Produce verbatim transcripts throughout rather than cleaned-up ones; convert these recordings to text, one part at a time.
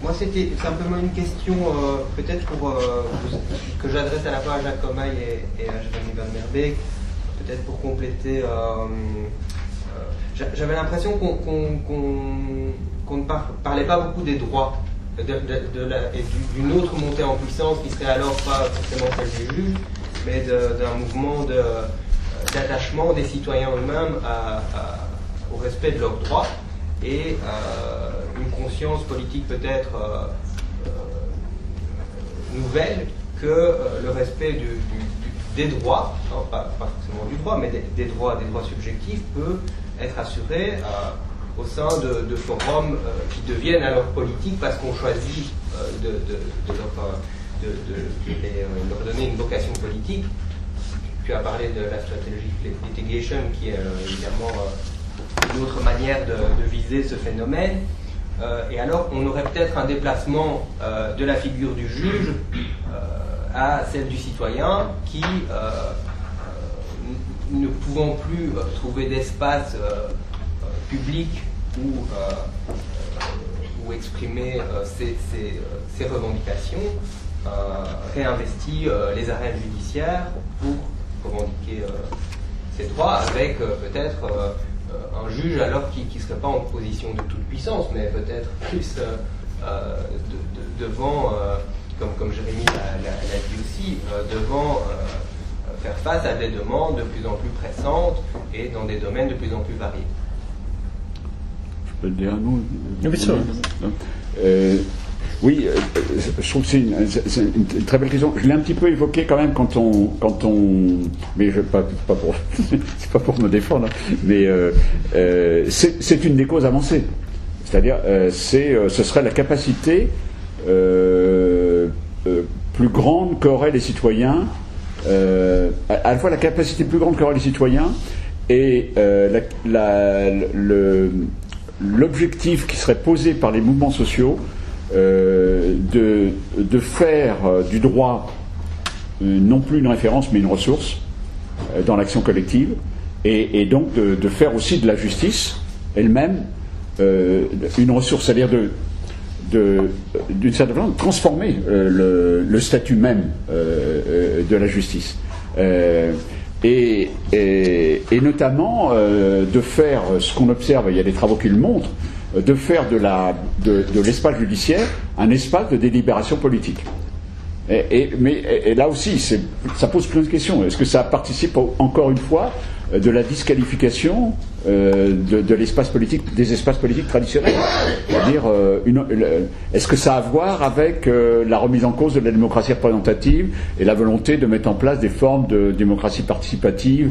moi, c'était simplement une question, euh, peut-être pour euh, que j'adresse à la fois à Jacques Commaille et, et à Jérémy Van Merbeek, peut-être pour compléter. Euh, euh, J'avais l'impression qu'on qu'on, qu'on, qu'on ne par, parlait pas beaucoup des droits de, de, de la, et d'une autre montée en puissance qui serait alors pas forcément celle du juge, mais d'un mouvement d'attachement des citoyens eux-mêmes à, à, au respect de leurs droits et euh, une conscience politique peut-être euh, euh, nouvelle que euh, le respect du, du, du, des droits, non, pas, pas forcément du droit, mais des, des droits, des droits subjectifs peut être assuré euh, au sein de, de forums euh, qui deviennent alors politiques parce qu'on choisit euh, de, de, de, leur, de, de, de les, euh, leur donner une vocation politique. Tu as parlé de la strategic litigation qui est euh, évidemment euh, une autre manière de, de viser ce phénomène. Euh, et alors, on aurait peut-être un déplacement euh, de la figure du juge euh, à celle du citoyen qui, euh, euh, ne pouvant plus euh, trouver d'espace euh, euh, public où, euh, euh, où exprimer euh, ses, ses, ses revendications, euh, réinvestit euh, les arènes judiciaires pour revendiquer euh, ses droits avec euh, peut-être euh, un juge alors qui ne serait pas en position de toute puissance, mais peut-être plus euh, euh, de, de, devant, euh, comme, comme Jérémy l'a dit aussi, euh, devant euh, faire face à des demandes de plus en plus pressantes et dans des domaines de plus en plus variés. Je peux te dire un mot? Oui, ça. Euh, oui, euh, je trouve que c'est une, une, une très belle question. Je l'ai un petit peu évoqué quand même quand on, quand on, mais je pas, pas pour, c'est pas pour me défendre, mais euh, euh, c'est une des causes avancées. C'est-à-dire, euh, c'est, euh, ce serait la capacité euh, euh, plus grande qu'auraient les citoyens, euh, à, à la fois la capacité plus grande qu'auraient les citoyens et euh, la, la, le, l'objectif qui serait posé par les mouvements sociaux. Euh, de, de faire euh, du droit euh, non plus une référence mais une ressource euh, dans l'action collective et, et donc de, de faire aussi de la justice elle-même euh, une ressource, c'est-à-dire de, de, d'une certaine façon transformer euh, le, le statut même euh, euh, de la justice euh, et, et, et notamment euh, de faire ce qu'on observe, il y a des travaux qui le montrent, de faire de la, de, de l'espace judiciaire un espace de délibération politique. Et, et, mais et, et là aussi, ça pose plein de questions. Est-ce que ça participe encore une fois de la disqualification euh, de, de l'espace politique, des espaces politiques traditionnels? C'est-à-dire, euh, est-ce que ça a à voir avec euh, la remise en cause de la démocratie représentative et la volonté de mettre en place des formes de démocratie participative,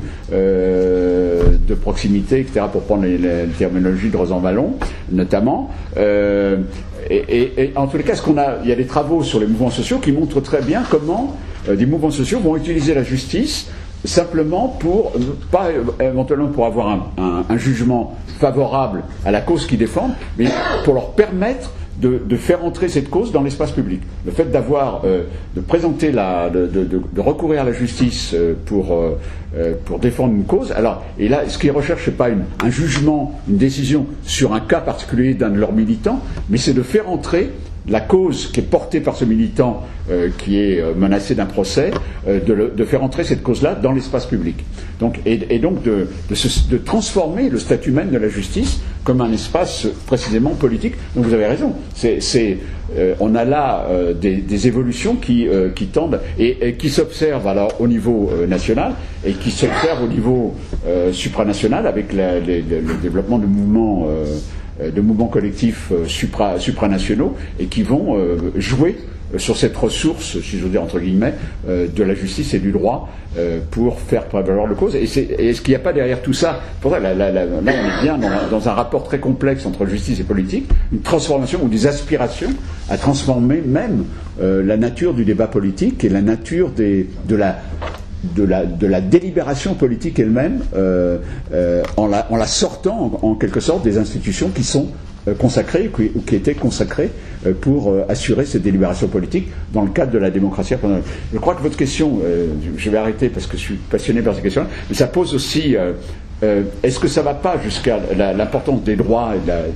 euh, de proximité, et cetera, pour prendre les, les terminologies de Rosan-Vallon, notamment. Euh, et, et, et en tous les cas, ce qu'on a, il y a des travaux sur les mouvements sociaux qui montrent très bien comment euh, des mouvements sociaux vont utiliser la justice simplement pour, pas éventuellement pour avoir un, un, un jugement favorable à la cause qu'ils défendent, mais pour leur permettre de, de faire entrer cette cause dans l'espace public. Le fait d'avoir, euh, de présenter la, de, de, de recourir à la justice euh, pour, euh, pour défendre une cause. Alors, et là, ce qu'ils recherchent, c'est pas une, un jugement, une décision sur un cas particulier d'un de leurs militants, mais c'est de faire entrer la cause qui est portée par ce militant euh, qui est euh, menacé d'un procès, euh, de, le, de faire entrer cette cause-là dans l'espace public. Donc, et, et donc de, de, se, de transformer le statut même de la justice comme un espace précisément politique. Donc vous avez raison. C'est, c'est, euh, on a là euh, des, des évolutions qui, euh, qui tendent et, et qui s'observent alors au niveau euh, national et qui s'observent au niveau euh, supranational avec la, les, le, le développement de mouvements euh, de mouvements collectifs euh, supra, supranationaux et qui vont euh, jouer euh, sur cette ressource, si je veux dire entre guillemets, euh, de la justice et du droit euh, pour faire prévaloir le cause. Et, c'est, et est-ce qu'il n'y a pas derrière tout ça, pour ça, là, là, là, là on est bien dans, dans un rapport très complexe entre justice et politique, une transformation ou des aspirations à transformer même euh, la nature du débat politique et la nature des, de la De la, de la délibération politique elle-même euh, euh, en, la, en la sortant en, en quelque sorte des institutions qui sont euh, consacrées ou qui, ou qui étaient consacrées euh, pour euh, assurer cette délibération politique dans le cadre de la démocratie. Je crois que votre question, euh, je vais arrêter parce que je suis passionné par ces questions, mais ça pose aussi euh, euh, est-ce que ça ne va pas jusqu'à la, l'importance des droits et de la,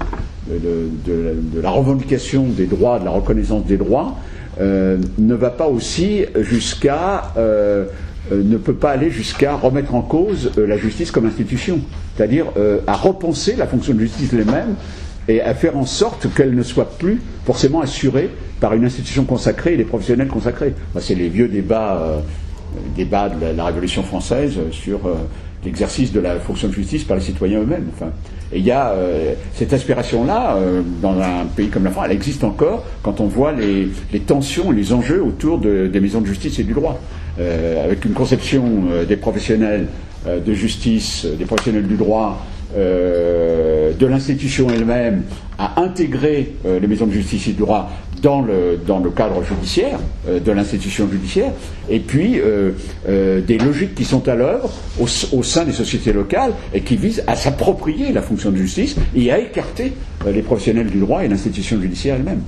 de, de, de la revendication des droits, de la reconnaissance des droits, euh, ne va pas aussi jusqu'à, euh, euh, ne peut pas aller jusqu'à remettre en cause euh, la justice comme institution, c'est-à-dire euh, à repenser la fonction de justice elle-même et à faire en sorte qu'elle ne soit plus forcément assurée par une institution consacrée et des professionnels consacrés. Enfin, c'est les vieux débats, euh, débats de la, la Révolution française sur euh, l'exercice de la fonction de justice par les citoyens eux-mêmes. Enfin, et il y a euh, cette aspiration-là, euh, dans un pays comme la France, elle existe encore quand on voit les, les tensions et les enjeux autour de, des maisons de justice et du droit. Euh, avec une conception euh, des professionnels euh, de justice, des professionnels du droit, euh, de l'institution elle-même, à intégrer euh, les maisons de justice et du droit dans le, dans le cadre judiciaire, euh, de l'institution judiciaire, et puis euh, euh, des logiques qui sont à l'œuvre au, au sein des sociétés locales et qui visent à s'approprier la fonction de justice et à écarter euh, les professionnels du droit et l'institution judiciaire elle-même.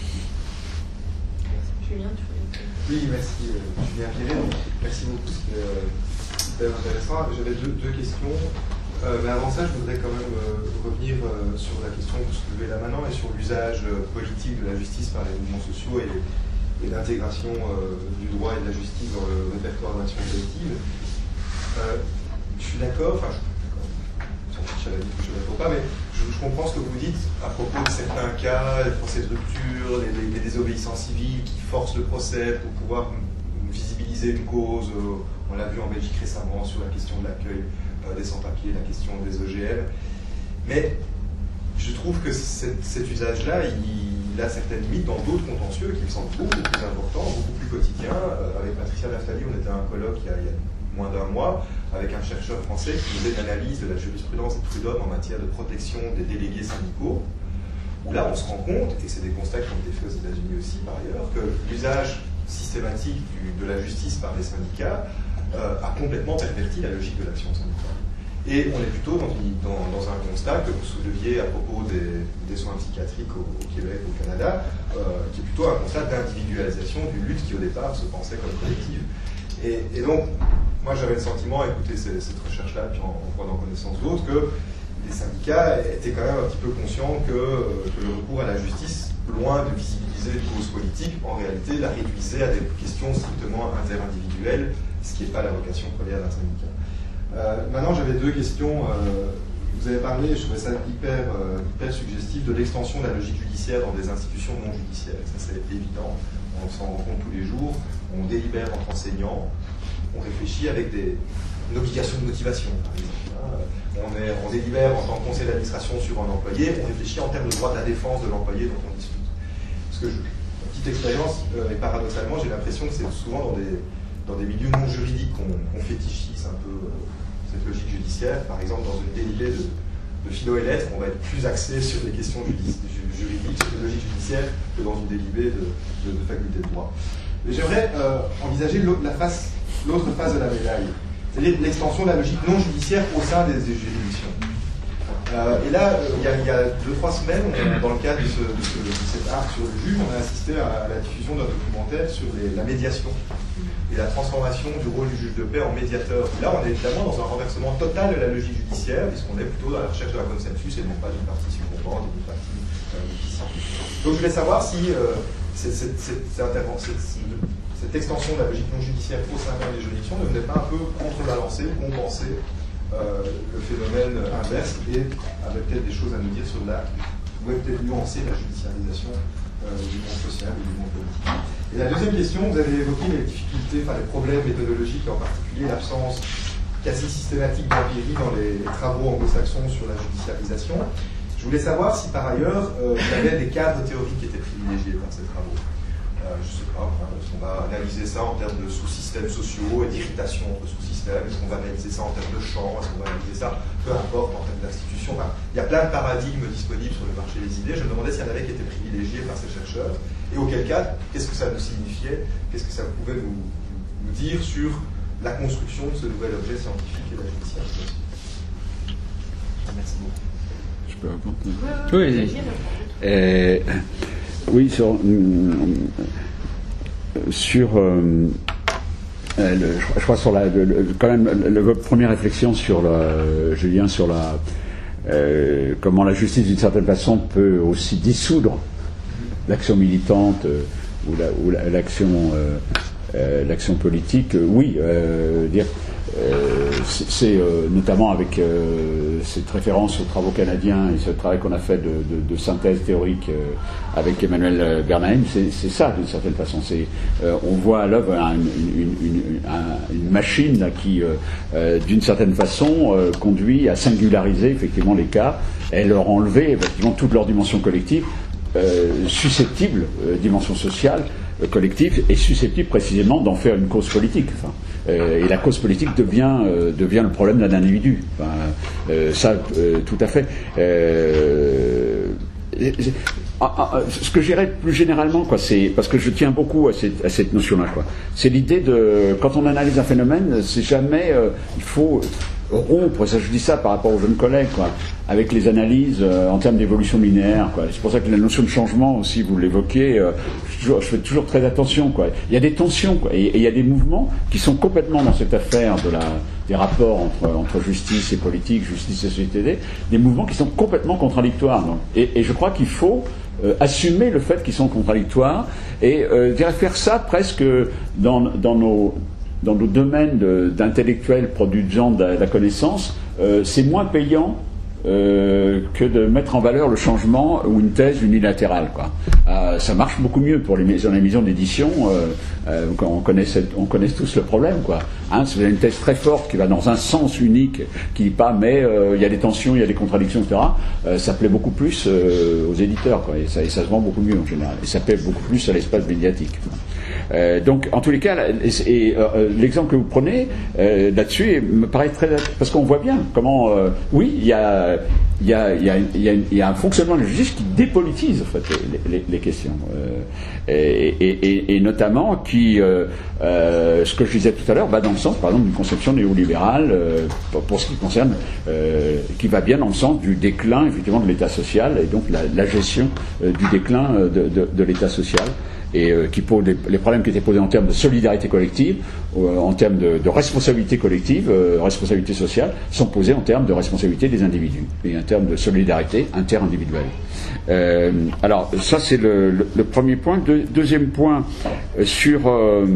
Oui, merci euh, Julien Pierret, donc merci beaucoup, c'était euh, super intéressant. J'avais deux, deux questions, euh, mais avant ça je voudrais quand même euh, revenir euh, sur la question que vous soulevez là maintenant et sur l'usage euh, politique de la justice par les mouvements sociaux et, et l'intégration euh, du droit et de la justice dans le répertoire d'action collective. Euh, je suis d'accord, enfin je suis d'accord pas, mais je, je comprends ce que vous dites à propos de certains cas, les procès de rupture, les, les, les désobéissances civiles qui forcent le procès pour pouvoir visibiliser une cause. Euh, on l'a vu en Belgique récemment sur la question de l'accueil euh, des sans-papiers, la question des O G M. Mais je trouve que cet, cet usage-là, il, il a certaines limites dans d'autres contentieux qui me semblent beaucoup plus importants, beaucoup plus quotidiens. Euh, avec Patricia Naftali, on était à un colloque il y a, il y a moins d'un mois, avec un chercheur français qui faisait une analyse de la jurisprudence de Prud'homme en matière de protection des délégués syndicaux, où là on se rend compte, et c'est des constats qui ont été faits aux États-Unis aussi par ailleurs, que l'usage systématique du, de la justice par les syndicats euh, a complètement perverti la logique de l'action syndicale. Et on est plutôt dans, une, dans, dans un constat que vous souleviez à propos des, des soins psychiatriques au, au Québec, au Canada, euh, qui est plutôt un constat d'individualisation d'une lutte qui au départ se pensait comme collective. Et, et donc, moi j'avais le sentiment, à écouter ces, cette recherche-là, puis en, en prenant connaissance d'autres, que les syndicats étaient quand même un petit peu conscients que, euh, que le recours à la justice, loin de visibiliser une cause politique, en réalité la réduisait à des questions strictement interindividuelles, ce qui n'est pas la vocation première d'un syndicat. Euh, maintenant j'avais deux questions. Euh, vous avez parlé, je trouvais ça hyper, euh, hyper suggestif, de l'extension de la logique judiciaire dans des institutions non judiciaires. Ça c'est évident, on s'en rend compte tous les jours, on délibère entre enseignants, on réfléchit avec des, une obligation de motivation, par exemple. On, est, on délibère en tant que conseil d'administration sur un employé, on réfléchit en termes de droit de la défense de l'employé dont on discute. Parce que, je, une petite expérience, euh, et paradoxalement, j'ai l'impression que c'est souvent dans des, dans des milieux non juridiques qu'on qu'on fétichise un peu euh, cette logique judiciaire. Par exemple, dans une délibée de, de philo et lettres, on va être plus axé sur des questions judici, juridiques, sur des logiques judiciaires, que dans une délibée de, de, de faculté de droit. Mais j'aimerais euh, envisager la face l'autre phase de la médaille, c'est-à-dire l'extension de la logique non judiciaire au sein des juridictions. Euh, et là, euh, il, y a, il y a deux, trois semaines, on, dans le cadre de, ce, de, ce, de cet art sur le juge, on a assisté à, à la diffusion d'un documentaire sur les, la médiation et la transformation du rôle du juge de paix en médiateur. Et là, on est évidemment dans un renversement total de la logique judiciaire, puisqu'on est plutôt dans la recherche de la consensus et non pas d'une partie succombante et d'une partie euh, déficiente. Donc je voulais savoir si euh, cette, cette, cette, cette intervention, cette, cette extension de la logique non judiciaire au sein des juridictions ne venait pas un peu contrebalancer, compenser euh, le phénomène inverse et avait peut-être des choses à nous dire sur la, pouvait peut-être nuancer la judiciarisation euh, du monde social et du monde politique. Et la deuxième question, vous avez évoqué les difficultés, enfin les problèmes méthodologiques, et en particulier l'absence quasi systématique d'empirie dans les, les travaux anglo-saxons sur la judiciarisation. Je voulais savoir si par ailleurs euh, il y avait des cadres théoriques qui étaient privilégiés dans ces travaux. Euh, je ne sais pas, enfin, est-ce qu'on va analyser ça en termes de sous-systèmes sociaux et d'irritation entre sous-systèmes? Est-ce qu'on va analyser ça en termes de champ? Est-ce qu'on va analyser ça, peu importe, en termes d'institutions? Enfin, il y a plein de paradigmes disponibles sur le marché des idées. Je me demandais s'il y en avait qui étaient privilégiés par ces chercheurs. Et auquel cas, qu'est-ce que ça nous signifiait? Qu'est-ce que ça pouvait nous, nous dire sur la construction de ce nouvel objet scientifique et la judiciarisation? Merci beaucoup. Je peux répondre? Oui, euh, oui, sur, sur euh, le, je crois sur la, le, le, quand même, le, votre première réflexion sur la, Julien, sur la, euh, comment la justice d'une certaine façon peut aussi dissoudre l'action militante euh, ou, la, ou la, l'action, euh, euh, l'action politique. Euh, oui, euh, dire. Euh, c'est, c'est euh, notamment avec euh, cette référence aux travaux canadiens et ce travail qu'on a fait de, de, de synthèse théorique euh, avec Emmanuel Bernheim, c'est, c'est ça d'une certaine façon. C'est, euh, on voit à l'œuvre un, une, une, une, un, une machine là, qui, euh, euh, d'une certaine façon, euh, conduit à singulariser effectivement les cas et leur enlever effectivement toute leur dimension collective, euh, susceptible, euh, dimension sociale, euh, collective, et susceptible précisément d'en faire une cause politique. Enfin, Euh, et la cause politique devient, euh, devient le problème d'un individu. Enfin, euh, ça, euh, tout à fait. Euh, et, et, ah, ah, ce que je dirais plus généralement, quoi, c'est parce que je tiens beaucoup à cette, à cette notion-là, quoi. C'est l'idée de, quand on analyse un phénomène, c'est jamais, euh, il faut rompre. Ça, je dis ça par rapport aux jeunes collègues, quoi, avec les analyses euh, en termes d'évolution linéaire, quoi. C'est pour ça que la notion de changement aussi, vous l'évoquez. Euh, je, je fais toujours très attention, quoi. Il y a des tensions, quoi, et, et il y a des mouvements qui sont complètement dans cette affaire de la, des rapports entre, entre justice et politique, justice et société, des mouvements qui sont complètement contradictoires. Donc. Et, et je crois qu'il faut euh, assumer le fait qu'ils sont contradictoires et euh, faire ça presque dans, dans nos dans nos domaines de, d'intellectuels produisant de la, de la connaissance, euh, c'est moins payant euh, que de mettre en valeur le changement ou une thèse unilatérale, quoi. Euh, ça marche beaucoup mieux pour les maisons, les maisons d'édition. Euh, euh, on, connaît cette, on connaît tous le problème, quoi. Hein, c'est une thèse très forte qui va dans un sens unique, qui dit pas, mais euh, il y a des tensions, il y a des contradictions, et cetera. Euh, ça plaît beaucoup plus euh, aux éditeurs, quoi, et ça, et ça se vend beaucoup mieux en général. Et ça plaît beaucoup plus à l'espace médiatique. Euh, donc, en tous les cas, et, et, euh, l'exemple que vous prenez euh, là-dessus me paraît très, parce qu'on voit bien comment, euh, oui, il y a, il y a, il y a, il y a, il y a un fonctionnement de la justice qui dépolitise en fait les, les, les questions, euh, et, et, et, et notamment qui, euh, euh, ce que je disais tout à l'heure, va dans le sens, par exemple, d'une conception néolibérale euh, pour, pour ce qui concerne, euh, qui va bien dans le sens du déclin effectivement de l'État social et donc la, la gestion euh, du déclin de, de, de l'État social. Et euh, qui pose les, les problèmes qui étaient posés en termes de solidarité collective, euh, en termes de, de responsabilité collective, euh, responsabilité sociale, sont posés en termes de responsabilité des individus et en termes de solidarité interindividuelle. Euh, alors ça c'est le, le, le premier point. De, deuxième point euh, sur euh,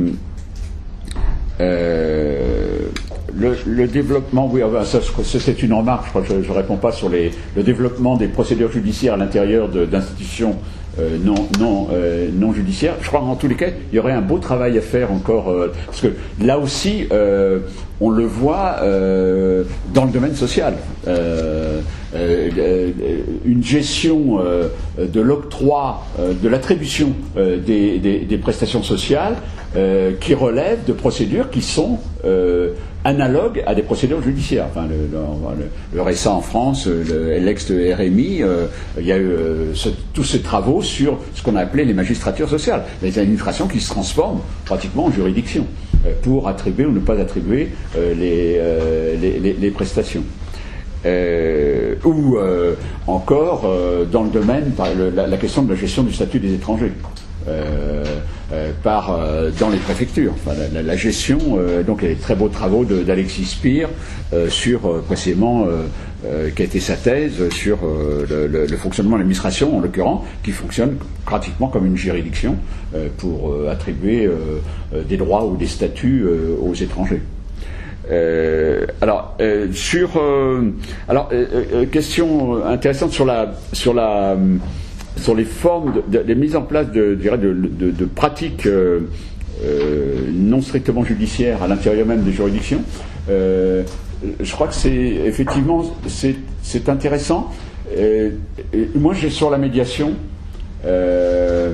euh, le, le développement. Oui, ça, c'est une remarque. Je crois que je ne réponds pas sur les, le développement des procédures judiciaires à l'intérieur de, d'institutions. Euh, non, non, euh, non judiciaire. Je crois qu'en tous les cas, il y aurait un beau travail à faire encore, euh, parce que là aussi, euh, on le voit euh, dans le domaine social. Euh, euh, une gestion euh, de l'octroi, euh, de l'attribution euh, des, des, des prestations sociales euh, qui relèvent de procédures qui sont euh, analogue à des procédures judiciaires. Enfin, le, le, le R S A en France, le, l'ex-R M I, euh, il y a eu euh, ce, tous ces travaux sur ce qu'on a appelé les magistratures sociales, les administrations qui se transforment pratiquement en juridiction euh, pour attribuer ou ne pas attribuer euh, les, euh, les, les, les prestations. Euh, ou euh, encore euh, dans le domaine, par le, la, la question de la gestion du statut des étrangers. Euh, euh, par euh, dans les préfectures, enfin, la, la, la gestion, euh, donc les très beaux travaux de, d'Alexis Spire euh, sur euh, précisément euh, euh, qui a été sa thèse sur euh, le, le, le fonctionnement de l'administration, en l'occurrence, qui fonctionne pratiquement comme une juridiction euh, pour euh, attribuer euh, euh, des droits ou des statuts euh, aux étrangers. Euh, alors euh, sur euh, alors euh, euh, question intéressante sur la sur la sur les formes de, de, de mise en place de, je dirais de, de, de pratiques euh, euh, non strictement judiciaires à l'intérieur même des juridictions. Euh, je crois que c'est effectivement c'est, c'est intéressant. Euh, moi, j'ai sur la médiation. Euh,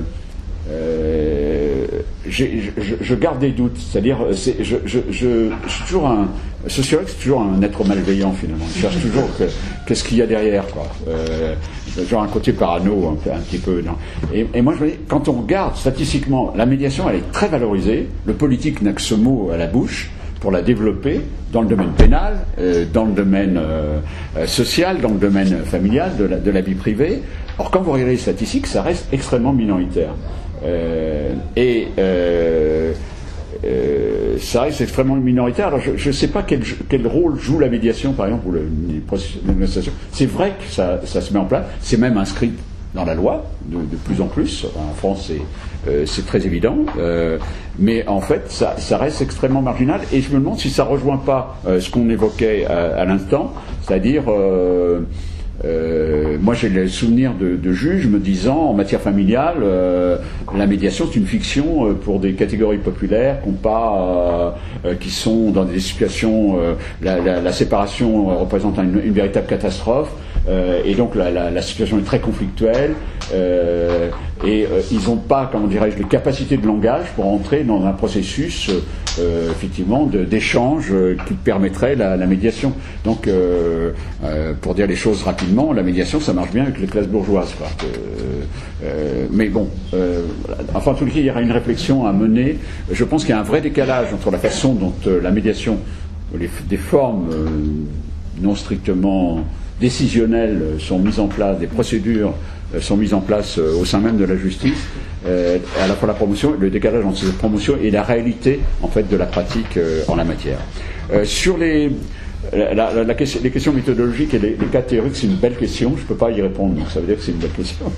euh, j'ai, je, je garde des doutes, c'est-à-dire c'est, je, je, je, je suis toujours un sociologue, c'est toujours un être malveillant finalement. Il cherche toujours que, qu'est-ce qu'il y a derrière, quoi. Euh, genre un côté parano, un, un petit peu. Non. Et, et moi, je me dis, quand on regarde statistiquement, la médiation, elle est très valorisée. Le politique n'a que ce mot à la bouche pour la développer dans le domaine pénal, euh, dans le domaine euh, social, dans le domaine familial, de la, de la vie privée. Or, quand vous regardez les statistiques, ça reste extrêmement minoritaire. Euh, et euh, euh, euh, ça reste extrêmement minoritaire. Alors je ne sais pas quel, quel rôle joue la médiation, par exemple, ou le, les processus de négociation. C'est vrai que ça, ça se met en place, c'est même inscrit dans la loi, de, de plus en plus. En France, c'est, euh, c'est très évident. Euh, mais en fait, ça, ça reste extrêmement marginal. Et je me demande si ça ne rejoint pas euh, ce qu'on évoquait à, à l'instant, c'est-à-dire... Euh, Euh, moi j'ai le souvenir de, de juges me disant en matière familiale euh, la médiation c'est une fiction euh, pour des catégories populaires qui, ont pas, euh, qui sont dans des situations euh, la, la, la séparation représente une, une véritable catastrophe euh, et donc la, la, la situation est très conflictuelle euh, et euh, ils n'ont pas, comment dirais-je, les capacités de langage pour entrer dans un processus euh, effectivement de, d'échange euh, qui permettrait la, la médiation. Donc euh, euh, pour dire les choses rapidement, la médiation ça marche bien avec les classes bourgeoises quoi. Euh, euh, mais bon euh, enfin en tout cas il y aura une réflexion à mener. Je pense qu'il y a un vrai décalage entre la façon dont euh, la médiation, les, des formes euh, non strictement décisionnelles sont mises en place, des procédures euh, sont mises en place euh, au sein même de la justice, euh, à la fois la promotion, le décalage entre cette promotion et la réalité en fait de la pratique euh, en la matière. Euh, sur les La, la, la question, les questions méthodologiques et les, les cas théoriques, c'est une belle question. Je ne peux pas y répondre, donc ça veut dire que c'est une belle question.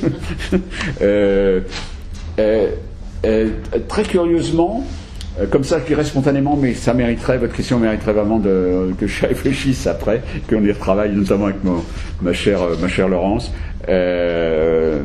euh, euh, euh, très curieusement, euh, comme ça je dirais spontanément, mais ça mériterait, votre question mériterait vraiment de, que je réfléchisse après, qu'on y retravaille, notamment avec mon, ma, chère, ma chère Laurence. Euh,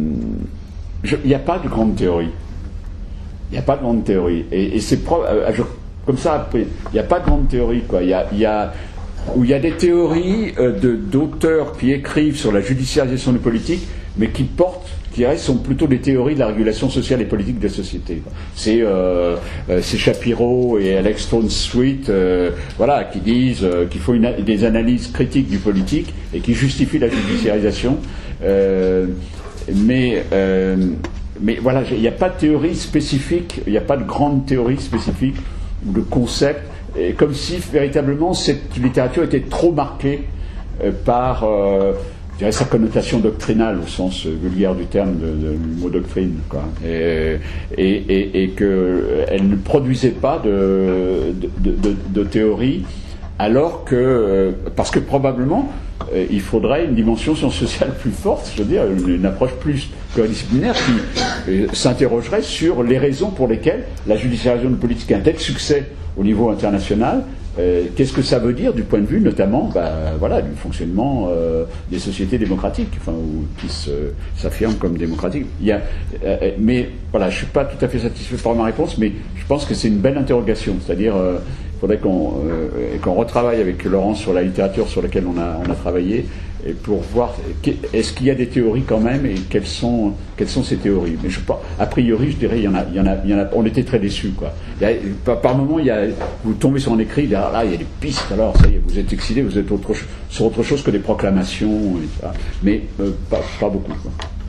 il n'y a pas de grande théorie. Il n'y a pas de grande théorie. Et, et c'est pro, euh, je, Comme ça, il n'y a pas de grande théorie, quoi. Il y a, il y a, où il y a des théories euh, de, d'auteurs qui écrivent sur la judiciarisation des politiques, mais qui portent, qui restent, sont plutôt des théories de la régulation sociale et politique de la société. C'est, euh, euh, c'est Shapiro et Alex Stone Sweet, euh, voilà, qui disent euh, qu'il faut une, des analyses critiques du politique et qui justifient la judiciarisation. Euh, mais euh, mais voilà, il n'y a pas de théorie spécifique, il n'y a pas de grande théorie spécifique ou de concept, et comme si véritablement cette littérature était trop marquée euh, par euh, je dirais, sa connotation doctrinale au sens vulgaire du terme de, de, du mot doctrine, quoi. Et, et, et, et qu'elle ne produisait pas de, de, de, de théorie, alors que euh, parce que probablement euh, il faudrait une dimension science sociale plus forte, je veux dire une, une approche plus pluridisciplinaire qui euh, s'interrogerait sur les raisons pour lesquelles la judiciarisation de politique a un tel succès au niveau international. Euh, qu'est-ce que ça veut dire du point de vue notamment bah, voilà, du fonctionnement euh, des sociétés démocratiques, enfin, ou qui se, s'affirment comme démocratiques. Il y a, euh, mais voilà, je ne suis pas tout à fait satisfait par ma réponse, mais je pense que c'est une belle interrogation, c'est-à-dire euh, il faudrait qu'on, euh, qu'on retravaille avec Laurence sur la littérature sur laquelle on a, on a travaillé, et pour voir est-ce qu'il y a des théories quand même et quelles sont, quelles sont ces théories. Mais je pas, a priori, je dirais, il y en a, il y en a, il y en a, on était très déçus, quoi. Il y a, par, par moment, il y a, vous tombez sur un écrit, là, là, il y a des pistes, alors ça y est, vous êtes excité, vous êtes autre, sur autre chose que des proclamations, et ça. Mais euh, pas, pas beaucoup, quoi.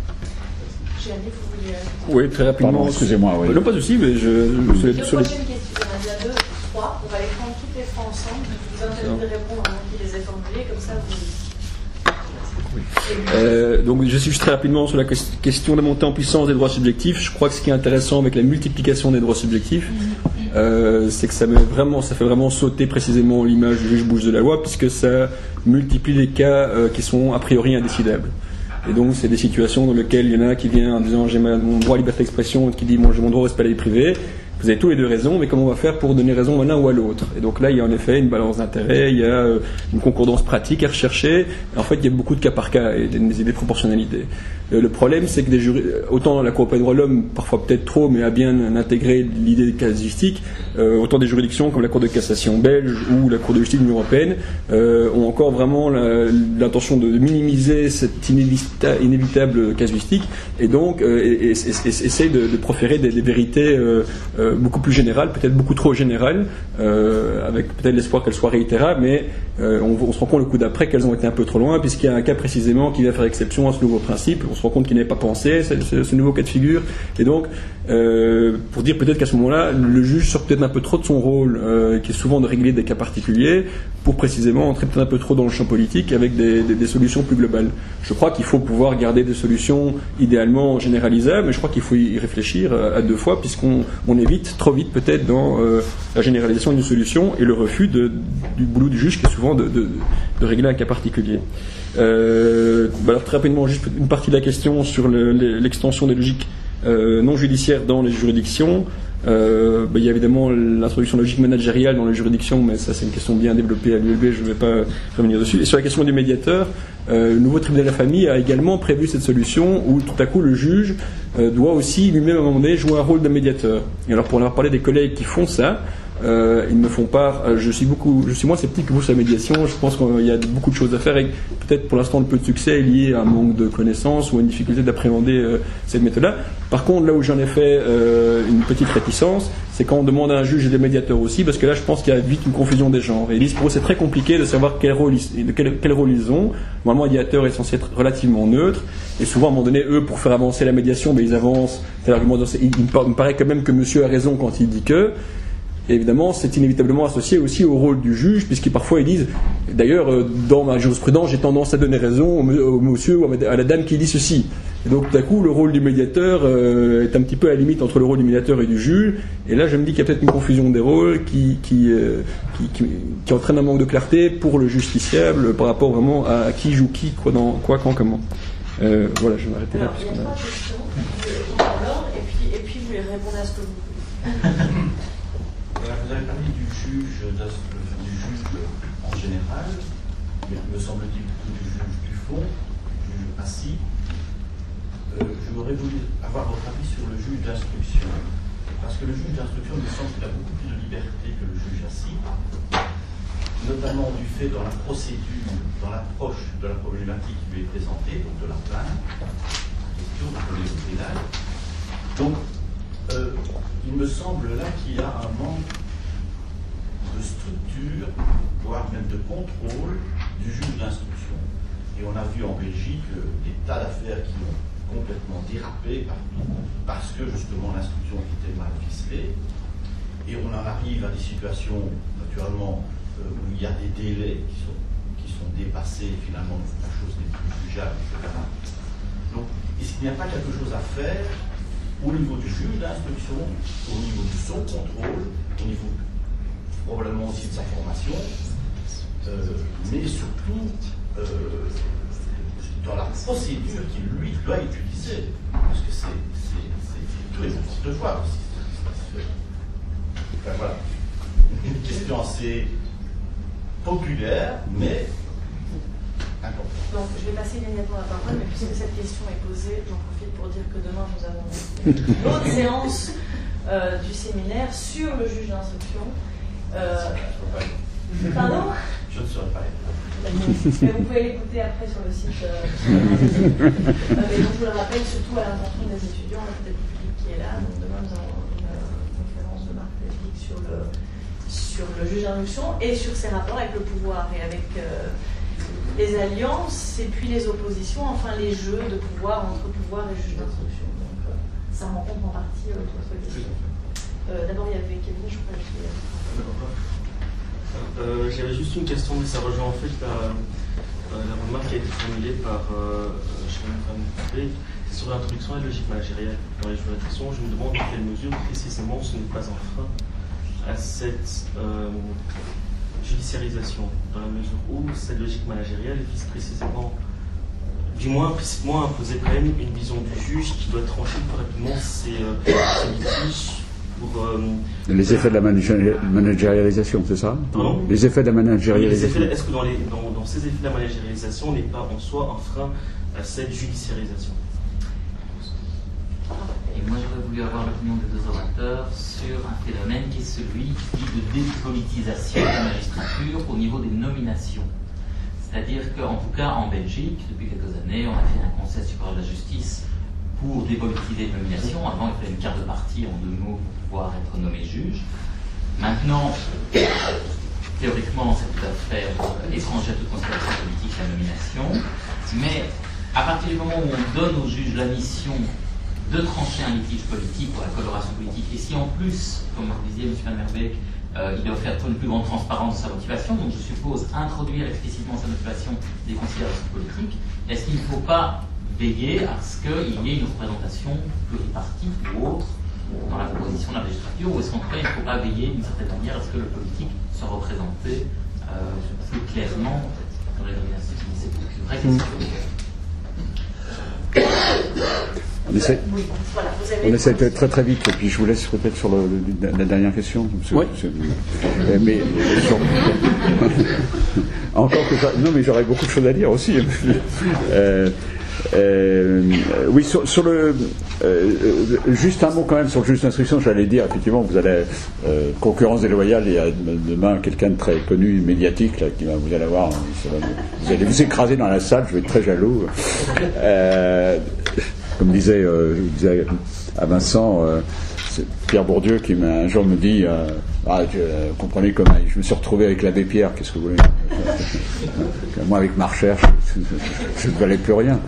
Oui, très rapidement. Pardon, excusez-moi. Oui. Non, pas de souci, mais je. je Deux prochaines questions. Il y en a déjà deux, trois. On va les prendre toutes les trois ensemble. Je vous interdis de répondre avant qu'ils les aient formulées, comme ça vous. Oui. Euh, donc je suis juste très rapidement sur la question de la montée en puissance des droits subjectifs. Je crois que ce qui est intéressant avec la multiplication des droits subjectifs, euh, c'est que ça, met vraiment, ça fait vraiment sauter précisément l'image du juge bouge de la loi, puisque ça multiplie les cas euh, qui sont a priori indécidables. Et donc c'est des situations dans lesquelles il y en a un qui vient en disant j'ai mon droit à liberté d'expression, qui dit bon, j'ai mon droit au respect de la vie privée. Vous avez tous les deux raison, mais comment on va faire pour donner raison à l'un ou à l'autre? Et donc là, il y a en effet une balance d'intérêt, il y a une concordance pratique à rechercher. En fait, il y a beaucoup de cas par cas et des idées de proportionnalité. Le problème, c'est que des jurys, autant la Cour européenne des droits de l'homme, parfois peut-être trop, mais a bien intégré l'idée de casuistique, euh, autant des juridictions comme la Cour de cassation belge ou la Cour de justice de l'Union européenne euh, ont encore vraiment la, l'intention de minimiser cette inévita, inévitable casuistique et donc euh, et, et, et, et, essayent de, de proférer des, des vérités euh, euh, beaucoup plus générales, peut-être beaucoup trop générales, euh, avec peut-être l'espoir qu'elles soient réitérables, mais euh, on, on se rend compte le coup d'après qu'elles ont été un peu trop loin, puisqu'il y a un cas précisément qui vient faire exception à ce nouveau principe. On se rend compte qu'il n'avait pas pensé ce, ce, ce nouveau cas de figure, et donc euh, pour dire peut-être qu'à ce moment-là le juge sort peut-être un peu trop de son rôle euh, qui est souvent de régler des cas particuliers pour précisément entrer peut-être un peu trop dans le champ politique avec des, des, des solutions plus globales. Je crois qu'il faut pouvoir garder des solutions idéalement généralisables, mais je crois qu'il faut y réfléchir à, à deux fois, puisqu'on on évite vite, trop vite peut-être, dans euh, la généralisation d'une solution et le refus de, du boulot du juge qui est souvent de, de, de régler un cas particulier. Euh, bah alors très rapidement, juste une partie de la question sur le, l'extension des logiques euh, non judiciaires dans les juridictions. Euh, bah, il y a évidemment l'introduction de logique managériale dans les juridictions, mais ça c'est une question bien développée à l'U L B, je ne vais pas revenir dessus. Et sur la question du médiateur, euh, le nouveau tribunal de la famille a également prévu cette solution où tout à coup le juge euh, doit aussi lui-même à un moment donné jouer un rôle de médiateur. Et alors pour en avoir parlé des collègues qui font ça, Euh, ils me font part. Euh, je suis beaucoup, je suis moins sceptique que vous sur la médiation. Je pense qu'il y a beaucoup de choses à faire et peut-être pour l'instant le peu de succès est lié à un manque de connaissances ou à une difficulté d'appréhender euh, cette méthode-là. Par contre, là où j'en ai fait euh, une petite réticence, c'est quand on demande à un juge et des médiateurs aussi, parce que là, je pense qu'il y a vite une confusion des genres. Et ils disent pour eux, c'est très compliqué de savoir quel rôle ils, de quel, quel rôle ils ont. Normalement, un médiateur est censé être relativement neutre. Et souvent, à un moment donné, eux, pour faire avancer la médiation, ben, ils avancent. C'est l'argument. Il, il me paraît quand même que Monsieur a raison quand il dit que. Et évidemment, c'est inévitablement associé aussi au rôle du juge, puisque parfois ils disent, d'ailleurs, dans ma jurisprudence, j'ai tendance à donner raison au monsieur ou à la dame qui dit ceci. Et donc, tout à coup, le rôle du médiateur euh, est un petit peu à la limite entre le rôle du médiateur et du juge. Et là, je me dis qu'il y a peut-être une confusion des rôles qui, qui, euh, qui, qui, qui entraîne un manque de clarté pour le justiciable par rapport vraiment à, à qui joue qui, quoi, dans, quoi quand, comment. Euh, voilà, je vais m'arrêter là. Alors, il y a trois questions, alors, et puis, et puis vous les répondez à ce que vous voulez. Vous avez parlé du juge, du juge en général, mais me semble-t-il plutôt du juge du fond, du juge assis. Euh, je voudrais voulu avoir votre avis sur le juge d'instruction, parce que le juge d'instruction me semble qu'il a beaucoup plus de liberté que le juge assis, notamment du fait dans la procédure, dans l'approche de la problématique qui lui est présentée, donc de la plainte, la question de la pénale. Donc, euh, il me semble là qu'il y a un manque de structure, voire même de contrôle du juge d'instruction. Et on a vu en Belgique euh, des tas d'affaires qui ont complètement dérapé parce que justement l'instruction était mal ficelée. Et on en arrive à des situations, naturellement, euh, où il y a des délais qui sont, qui sont dépassés, et finalement la chose n'est plus jugeable, et cetera. Donc, est-ce qu'il n'y a pas quelque chose à faire au niveau du juge d'instruction, au niveau de son contrôle, au niveau probablement aussi de sa formation, euh, mais surtout euh, dans la procédure qu'il lui doit utiliser, parce que c'est tout et n'importe quoi aussi. Enfin, voilà. Une question assez populaire, mais importante. Donc, je vais passer immédiatement la parole, mais puisque cette question est posée, j'en profite pour dire que demain nous avons une autre séance euh, du séminaire sur le juge d'instruction. Euh, pardon ? Je ne serai pas là. Mais vous pouvez l'écouter après sur le site. Euh, euh, mais donc, je vous le rappelle, surtout à l'intention des étudiants et peut-être du public qui est là. Donc, demain, nous avons une, une conférence de Marc Pellic sur le, sur le juge d'instruction et sur ses rapports avec le pouvoir et avec. Euh, les alliances et puis les oppositions, enfin les jeux de pouvoir entre pouvoir et juge d'instruction. Donc euh, ça rencontre en partie euh, votre question. Euh, D'abord il y avait Kevin, je crois que euh, j'avais juste une question, mais ça rejoint en fait la, la remarque qui a été formulée par euh, c'est sur l'introduction à la logique managériale dans les juridictions. Je me demande dans quelle mesure précisément ce n'est pas un frein à cette euh, judiciarisation, dans la mesure où cette logique managériale vise précisément, du moins implicitement, à imposer quand même une vision du juge qui doit trancher plus rapidement ses, euh, ses litiges pour... Euh, les effets de la managéri- managérialisation, c'est ça ? Pardon ? Les effets de la managérialisation. Est-ce que dans, les, dans, dans ces effets de la managérialisation n'est pas en soi un frein à cette judiciarisation ? Et moi j'aurais voulu avoir l'opinion des deux orateurs sur un phénomène qui est celui de dépolitisation de la magistrature au niveau des nominations. C'est-à-dire qu'en tout cas en Belgique, depuis quelques années, on a fait un conseil supérieur de la justice pour dépolitiser les nominations. Avant, il fallait une carte de parti en deux mots pour pouvoir être nommé juge. Maintenant, théoriquement, c'est tout à fait étranger à toute considération politique la nomination. Mais à partir du moment où on donne au juge la mission de trancher un litige politique ou la coloration politique, et si en plus, comme vous disiez, M. Van Merbeek, euh, il doit faire une plus grande transparence de sa motivation, donc je suppose introduire explicitement sa motivation des considérations politiques, est-ce qu'il ne faut pas veiller à ce qu'il y ait une représentation pluripartite ou autre dans la proposition de la magistrature, ou est-ce qu'en tout cas il faudra veiller d'une certaine manière à ce que le politique soit représenté euh, plus clairement dans les nominations? C'est une vraie question. On essaie, Oui, voilà, vous avez on essaie de très très vite, et puis je vous laisse peut-être sur le, le, la dernière question. Parce que, Oui. c'est- mais, sur- encore que ça- non, mais j'aurais beaucoup de choses à dire aussi. Euh, euh, oui, sur, sur le euh, juste un mot quand même sur le juge d'instruction. J'allais dire effectivement, vous allez euh, concurrence déloyale. Il y a demain quelqu'un de très connu, médiatique, là, qui va vous allez voir. Ça va, vous allez vous écraser dans la salle. Je vais être très jaloux. Euh, Comme disait, euh, je disais à Vincent, euh, c'est Pierre Bourdieu qui m'a, un jour me dit euh, ah, je, euh, comprenez comme je me suis retrouvé avec l'abbé Pierre, qu'est-ce que vous voulez? Moi, avec ma recherche, je ne valais plus rien.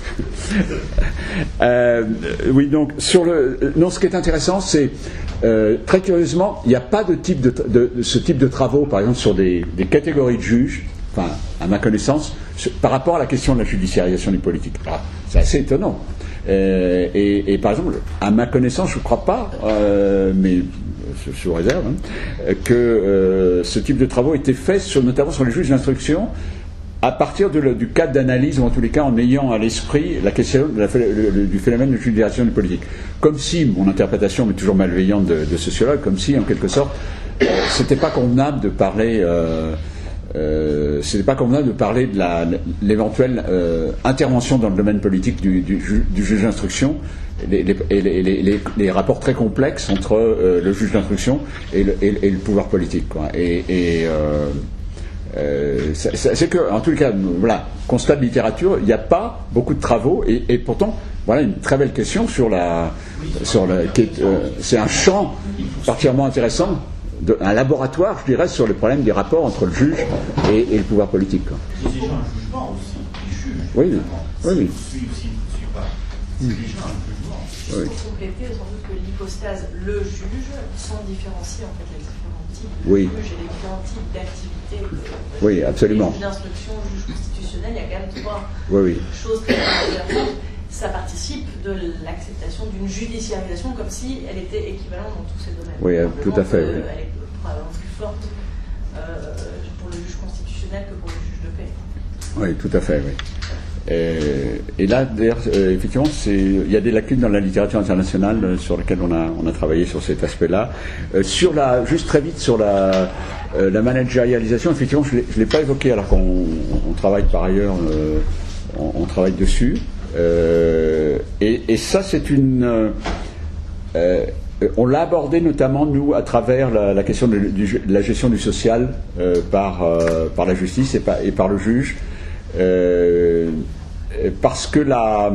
euh, oui, donc, sur le. Non, ce qui est intéressant, c'est euh, très curieusement, il n'y a pas de, type de, de, de ce type de travaux, par exemple, sur des, des catégories de juges, enfin, à ma connaissance, par rapport à la question de la judiciarisation du politique. Alors, c'est assez étonnant. Euh, et, et par exemple, à ma connaissance, je ne crois pas, euh, mais sous réserve, hein, que euh, ce type de travaux était fait sur, notamment sur les juges d'instruction, à partir de le, du cadre d'analyse, ou en tous les cas en ayant à l'esprit la question de la, le, le, du phénomène de judiciarisation du politique. Comme si, mon interprétation, mais toujours malveillante de, de sociologue, comme si, en quelque sorte, euh, c'était pas convenable de parler. Euh, Euh, ce n'est pas convenable de parler de la, l'éventuelle euh, intervention dans le domaine politique du, du, du juge d'instruction et les, les, les, les, les rapports très complexes entre euh, le juge d'instruction et le, et, et le pouvoir politique, quoi. Et, et euh, euh, c'est, c'est que, en tout cas, voilà, constat de littérature, il n'y a pas beaucoup de travaux et, et pourtant, voilà une très belle question sur la, sur la, qui est, euh, c'est un champ particulièrement intéressant. De, un laboratoire, je dirais, sur le problème des rapports entre le juge et, et le pouvoir politique. Quoi. C'est déjà un jugement aussi, les juges. Oui, oui. Oui, oui. Si, si, si, pas. C'est déjà un jugement. Juste Oui. pour compléter, sans doute que l'hypostase, le juge, sans différencier en fait les différents types de Oui. juges et les différents types d'activités. de- Oui, absolument. Juge d'instruction, juge constitutionnel, il y a quand même trois Oui, oui. choses très intéressantes. Ça participe de l'acceptation d'une judiciarisation comme si elle était équivalente dans tous ces domaines. Oui, euh, Simplement tout à fait, que oui. Elle est probablement plus forte euh, pour le juge constitutionnel que pour le juge de paix. Oui, tout à fait, oui. Et, et là, d'ailleurs, euh, effectivement, c'est, il y a des lacunes dans la littérature internationale euh, sur lesquelles on a, on a travaillé sur cet aspect-là. Euh, sur la, juste très vite sur la, euh, la managérialisation, effectivement, je ne l'ai pas évoqué alors qu'on on travaille par ailleurs, euh, on, on travaille dessus. Euh, et, et ça, c'est une. Euh, euh, on l'a abordé notamment nous à travers la, la question de, du, de la gestion du social euh, par euh, par la justice et par, et par le juge, euh, parce que la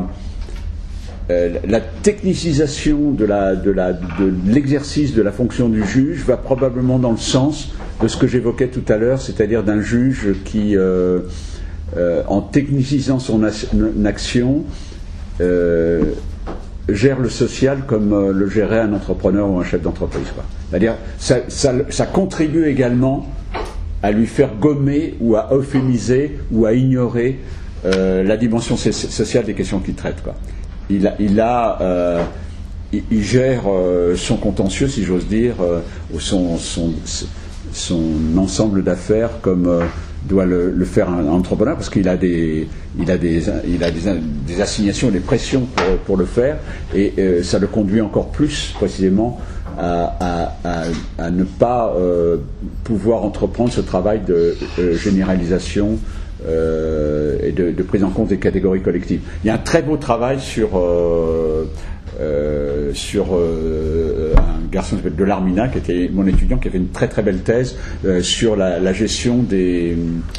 euh, la technicisation de la de la de l'exercice de la fonction du juge va probablement dans le sens de ce que j'évoquais tout à l'heure, c'est-à-dire d'un juge qui euh, Euh, en technicisant son action, euh, gère le social comme euh, le gérait un entrepreneur ou un chef d'entreprise, quoi. C'est-à-dire, ça, ça, ça contribue également à lui faire gommer ou à euphémiser ou à ignorer euh, la dimension sociale des questions qu'il traite, quoi. Il a, il, a, euh, il, il gère euh, son contentieux, si j'ose dire, euh, ou son, son, son ensemble d'affaires comme euh, doit le, le faire un entrepreneur, parce qu'il a des, il a des, il a des, des assignations, des pressions pour, pour le faire, et euh, ça le conduit encore plus précisément à, à, à, à ne pas euh, pouvoir entreprendre ce travail de euh, généralisation euh, et de, de prise en compte des catégories collectives. Il y a un très beau travail sur euh, Euh, sur euh, un garçon qui s'appelle Delarmina, qui était mon étudiant, qui avait une très très belle thèse euh, sur la, la gestion des,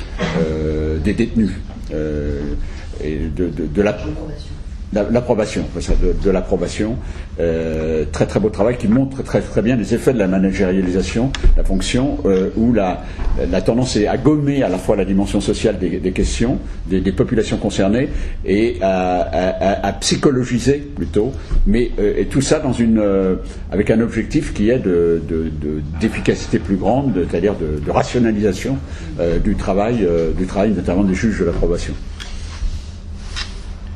euh, des détenus euh, et de, de, de la, la, l'approbation, de, de l'approbation. Euh, très très beau travail qui montre très très bien les effets de la managérialisation, la fonction, euh, où la, la tendance est à gommer à la fois la dimension sociale des, des questions, des, des populations concernées, et à, à, à psychologiser plutôt, mais euh, et tout ça dans une, euh, avec un objectif qui est de, de, de, d'efficacité plus grande, c'est-à-dire de, de rationalisation euh, du travail, euh, du travail notamment des juges de l'approbation.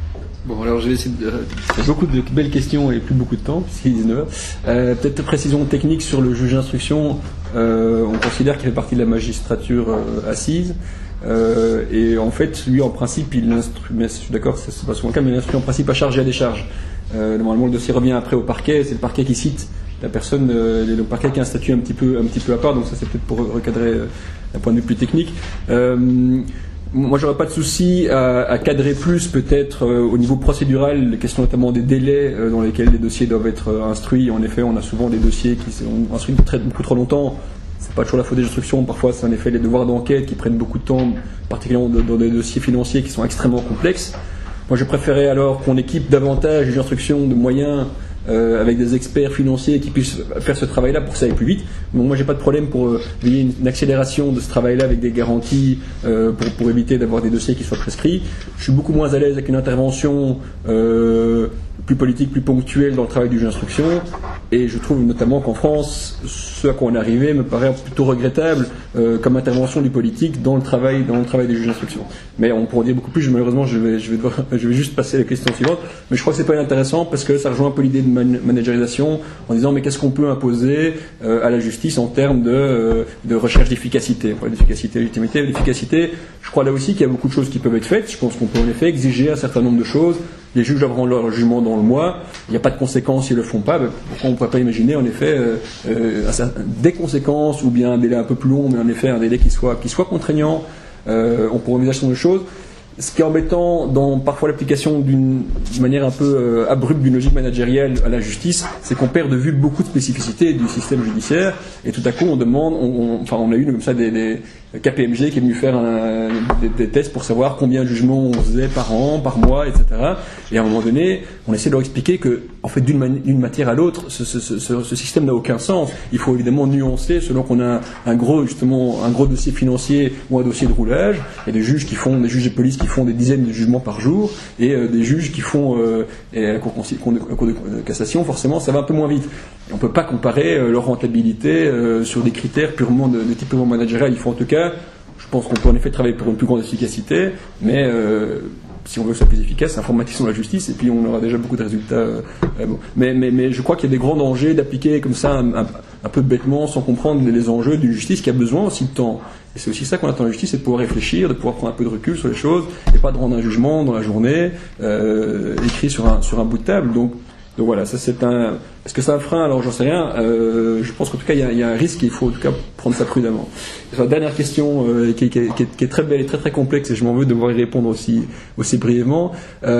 Bon, alors je vais essayer de. Il y a beaucoup de belles questions et plus beaucoup de temps, puisqu'il est dix-neuf heures. Euh, peut-être précision technique sur le juge d'instruction. Euh, on considère qu'il fait partie de la magistrature euh, assise. Euh, et en fait, lui, en principe, il instruit. Mais je suis d'accord, c'est pas souvent le cas, mais il instruit en principe à charge et à décharge. Euh, normalement, le dossier revient après au parquet. C'est le parquet qui cite la personne. Euh, le parquet qui a un statut un petit peu, un petit peu à part. Donc ça, c'est peut-être pour recadrer euh, d'un point de vue plus technique. Euh, Moi, j'aurais pas de souci à, à cadrer plus, peut-être euh, au niveau procédural, les questions notamment des délais euh, dans lesquels les dossiers doivent être euh, instruits. En effet, on a souvent des dossiers qui sont instruits très, beaucoup trop longtemps. C'est pas toujours la faute des instructions. Parfois, c'est en effet les devoirs d'enquête qui prennent beaucoup de temps, particulièrement dans des dossiers financiers qui sont extrêmement complexes. Moi, je préférais alors qu'on équipe davantage les instructions de moyens Euh, avec des experts financiers qui puissent faire ce travail-là pour que ça aille plus vite. Donc moi, j'ai pas de problème pour euh, une, une accélération de ce travail-là avec des garanties euh, pour, pour éviter d'avoir des dossiers qui soient prescrits. Je suis beaucoup moins à l'aise avec une intervention euh, plus politique, plus ponctuelle dans le travail du juge d'instruction. Et je trouve notamment qu'en France, ce à quoi on est arrivé me paraît plutôt regrettable euh, comme intervention du politique dans le travail, dans le travail des juges d'instruction. Mais on pourrait en dire beaucoup plus. Malheureusement, je vais, je vais, devoir, je vais juste passer à la question suivante. Mais je crois que c'est pas intéressant parce que ça rejoint un peu l'idée de man- managérisation en disant mais qu'est-ce qu'on peut imposer euh, à la justice en termes de, euh, de recherche d'efficacité. Enfin, d'efficacité, légitimité, d'efficacité. Je crois là aussi qu'il y a beaucoup de choses qui peuvent être faites. Je pense qu'on peut en effet exiger un certain nombre de choses. Les juges doivent rendre leur jugement dans le mois. Il n'y a pas de conséquences s'ils ne le font pas. Ben, pourquoi on ne pourrait pas imaginer en effet euh, euh, des conséquences ou bien un délai un peu plus long, mais en effet un délai qui soit, qui soit contraignant. Euh, on pourrait envisager ce genre de choses. Ce qui est embêtant dans parfois l'application d'une manière un peu euh, abrupte d'une logique managériale à la justice, c'est qu'on perd de vue beaucoup de spécificités du système judiciaire et tout à coup on demande, on, on, enfin on a eu comme ça des, des K P M G qui est venu faire un, des, des tests pour savoir combien de jugements on faisait par an, par mois, et cetera. Et à un moment donné, on essaie de leur expliquer que, en fait, d'une, mani- d'une matière à l'autre, ce, ce, ce, ce système n'a aucun sens. Il faut évidemment nuancer selon qu'on a un, un gros, justement, un gros dossier financier ou un dossier de roulage. Il y a des juges qui font, des juges de police qui font des dizaines de jugements par jour et euh, des juges qui font, euh, et à la cour, cour, de, cour de cassation, forcément, ça va un peu moins vite. Et on ne peut pas comparer euh, leur rentabilité euh, sur des critères purement de, de type purement managérial. Il faut en tout cas, je pense qu'on peut en effet travailler pour une plus grande efficacité, mais euh, si on veut que ça soit plus efficace, informatisons la justice et puis on aura déjà beaucoup de résultats. Euh, bon. mais, mais, mais je crois qu'il y a des grands dangers d'appliquer comme ça un, un, un peu bêtement, sans comprendre les enjeux d'une justice qui a besoin aussi de temps. Et c'est aussi ça qu'on attend de la justice, c'est de pouvoir réfléchir, de pouvoir prendre un peu de recul sur les choses et pas de rendre un jugement dans la journée euh, écrit sur un, sur un bout de table. Donc, Donc voilà, ça c'est un. Est-ce que c'est un frein? Alors j'en sais rien. Euh, je pense qu'en tout cas il y, y a un risque et il faut en tout cas prendre ça prudemment. Et la dernière question euh, qui, qui, qui, est, qui est très belle et très très complexe et je m'en veux de devoir y répondre aussi, aussi brièvement.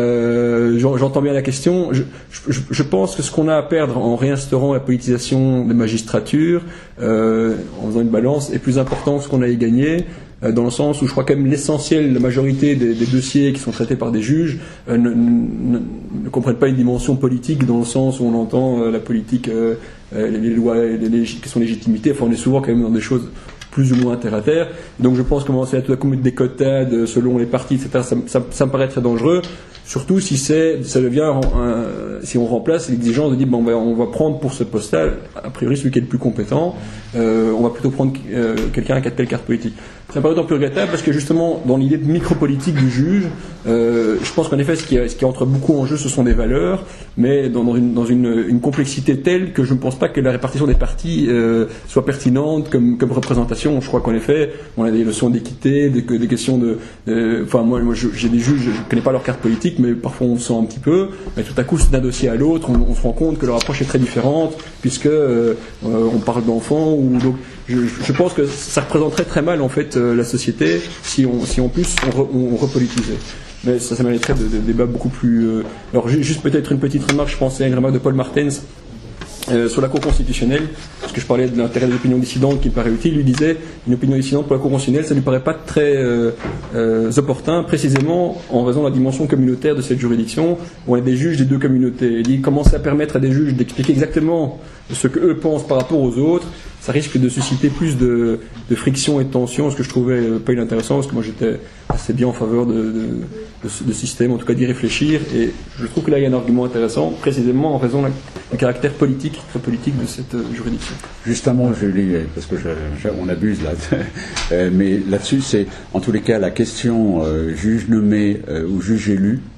Euh, j'entends bien la question. Je, je, je pense que ce qu'on a à perdre en réinstaurant la politisation des magistratures, euh, en faisant une balance, est plus important que ce qu'on a à y gagner. Dans le sens où je crois quand même l'essentiel, la majorité des, des dossiers qui sont traités par des juges euh, ne, ne, ne comprennent pas une dimension politique dans le sens où on entend euh, la politique, euh, les, les lois, les, les questions de légitimité. Enfin, on est souvent quand même dans des choses plus ou moins terre à terre. Donc je pense que commencer à tout à coup mettre des quotas de, selon les partis, et cetera. Ça, ça, ça me paraît très dangereux. Surtout si c'est, ça devient, un, si on remplace l'exigence de dire bon ben on va prendre pour ce poste-là, a priori celui qui est le plus compétent, euh, on va plutôt prendre euh, quelqu'un qui a telle carte politique. Ça me paraît d'autant plus regrettable parce que justement dans l'idée de micropolitique du juge, euh, je pense qu'en effet ce qui, ce qui entre beaucoup en jeu ce sont des valeurs, mais dans, dans, une, dans une, une complexité telle que je ne pense pas que la répartition des partis euh, soit pertinente comme, comme représentation. Je crois qu'en effet on a des leçons d'équité, des, des questions de, euh, enfin moi, moi je, j'ai des juges, je ne connais pas leur carte politique, mais parfois on sent un petit peu, mais tout à coup d'un dossier à l'autre, on, on se rend compte que leur approche est très différente, puisque euh, on parle d'enfants, ou donc je, je pense que ça représenterait très mal en fait euh, la société si on, si en plus on, re, on, on repolitisait. Mais ça, ça mériterait de, de, de débats beaucoup plus. Euh... Alors juste peut-être une petite remarque, je pensais à une remarque de Paul Martens. Euh, sur la Cour constitutionnelle, parce que je parlais de l'intérêt des opinions dissidentes qui me paraît utile, lui disait une opinion dissidente pour la Cour constitutionnelle, ça ne lui paraît pas très euh, euh, opportun, précisément en raison de la dimension communautaire de cette juridiction, où on a des juges des deux communautés. Il dit commencer à permettre à des juges d'expliquer exactement ce qu'eux pensent par rapport aux autres, ça risque de susciter plus de, de friction et de tension, ce que je trouvais pas inintéressant, parce que moi j'étais assez bien en faveur de, de, de ce de système, en tout cas d'y réfléchir, et je trouve que là il y a un argument intéressant, précisément en raison du caractère politique, très politique de cette euh, juridiction. Justement, je lis, parce que je, je, on abuse là, euh, mais là-dessus, c'est en tous les cas la question euh, juge nommé euh, ou juge élu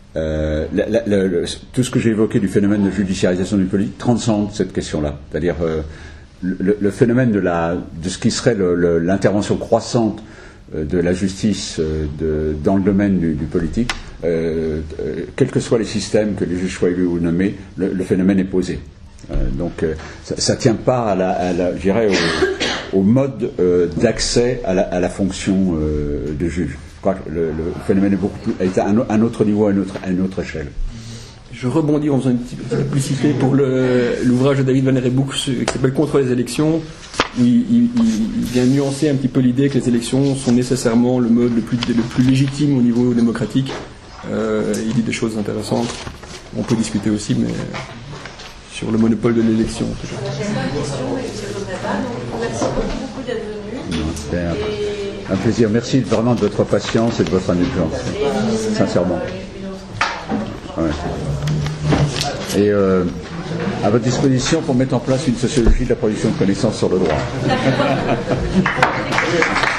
Euh, la, la, la, le, tout ce que j'ai évoqué du phénomène de judiciarisation du politique transcende cette question-là. C'est-à-dire euh, le, le phénomène de, la, de ce qui serait le, le, l'intervention croissante de la justice euh, de, dans le domaine du, du politique, euh, euh, quels que soient les systèmes que les juges soient élus ou nommés, le, le phénomène est posé. Euh, donc euh, ça ne tient pas à la, à la, je dirais, au, au mode euh, d'accès à la, à la fonction euh, de juge. Je crois que le, le phénomène est beaucoup plus, est à un, un autre niveau, à une autre, à une autre échelle. Je rebondis en faisant une petite publicité pour le, l'ouvrage de David Van Reyboek qui s'appelle Contre les élections. Il, il, il vient nuancer un petit peu l'idée que les élections sont nécessairement le mode le plus, le plus légitime au niveau démocratique. Euh, il dit des choses intéressantes. On peut discuter aussi, mais sur le monopole de l'élection. J'ai pas de questions, mais je ne voudrais pas. Donc, merci beaucoup, beaucoup d'être venu. C'était un, un plaisir. Merci vraiment de votre patience et de votre indulgence. Sincèrement. Ouais. Et euh, à votre disposition pour mettre en place une sociologie de la production de connaissances sur le droit.